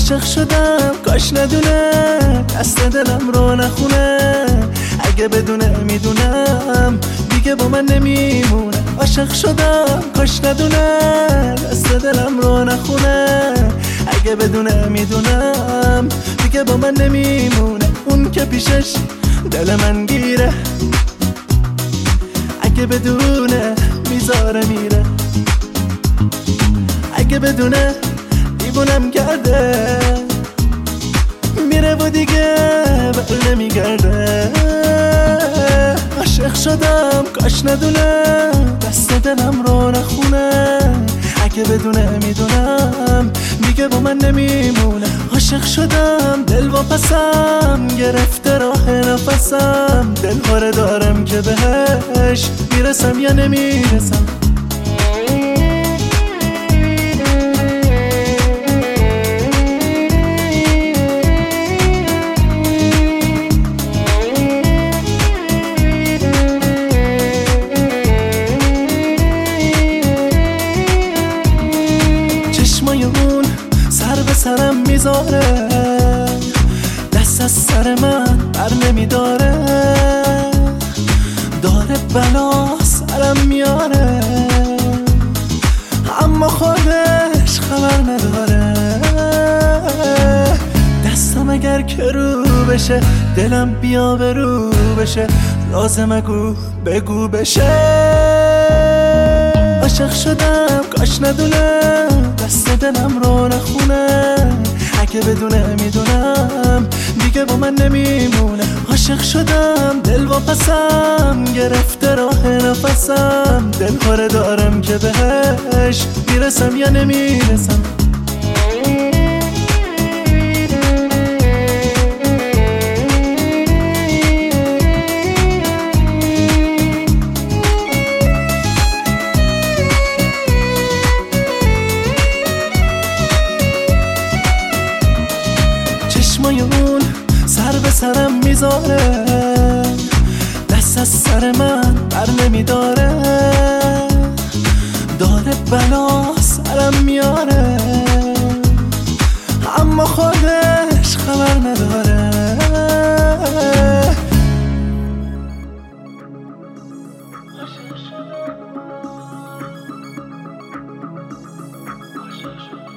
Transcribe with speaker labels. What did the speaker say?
Speaker 1: عاشق شدم کاش ندونه دست دلم رو نخونه، اگه بدونه میدونم دیگه با من نمیمونه. عاشق شدم کاش ندونه دست دلم رو نخونه، اگه بدونه میدونم دیگه با من نمیمونه. اون که پیشش دل من گیره، اگه بدونه میذاره میره، اگه بدونه دیوونم کرده میره و دیگه بر نمیگرده. عاشق شدم کاش ندونه دست دلم رو نخونه، اگه بدونه میدونم دیگه با من نمیمونه. عاشق شدم دل واپسم گرفته راه نفسم، دلهاره دارم که بهش میرسم یا نمیرسم. چشمای اون سر به سرم میذاره، دست از سر من بر نمیداره، داره بلا سرم میاره اما خودش خبر نداره. دستم اگر که رو بشه دلم بیا به رو بشه، لازم بگو بشه. عاشق شدم کاش ندونه دست دلم رو نخونه، اگه بدونه میدونم دیگه با من نمیمونه. عاشق شدم دل واپسم گرفته راه نفسم، دلهاره دارم که بهش میرسم یا نمیرسم. چشمای اون سر به سرم میذاره، دست از سر من بر نمیداره، داره بلا سرم میاره اما خودش خبر نداره. عاشق شدم